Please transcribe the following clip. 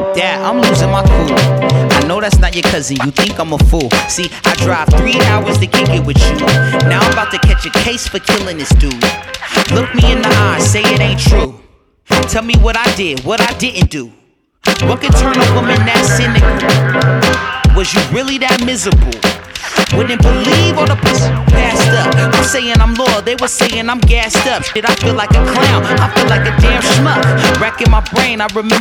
Dad, I'm losing my cool. I know that's not your cousin, you think I'm a fool. See, I drive 3 hours to kick it with you. Now I'm about to catch a case for killing this dude. Look me in the eye, say it ain't true. Tell me what I did, what I didn't do. What could turn a woman that cynical? Was you really that miserable? Wouldn't believe all the pussy passed up. I'm saying I'm loyal, they were saying I'm gassed up. Shit, I feel like a clown, I feel like a damn schmuck. Racking my brain, I remember